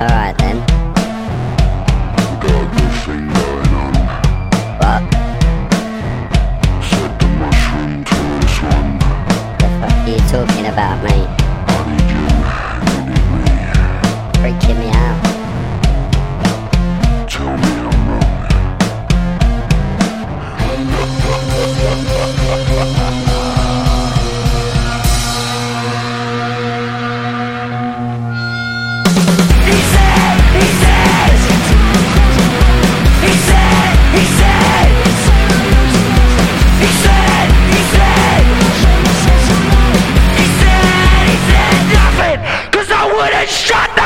Alright then. We got a good thing going on. What? Said the mushroom tourist one. The fuck are you talking about, mate? I need you need me. Freaking me out. Tell me I'm wrong. Shut the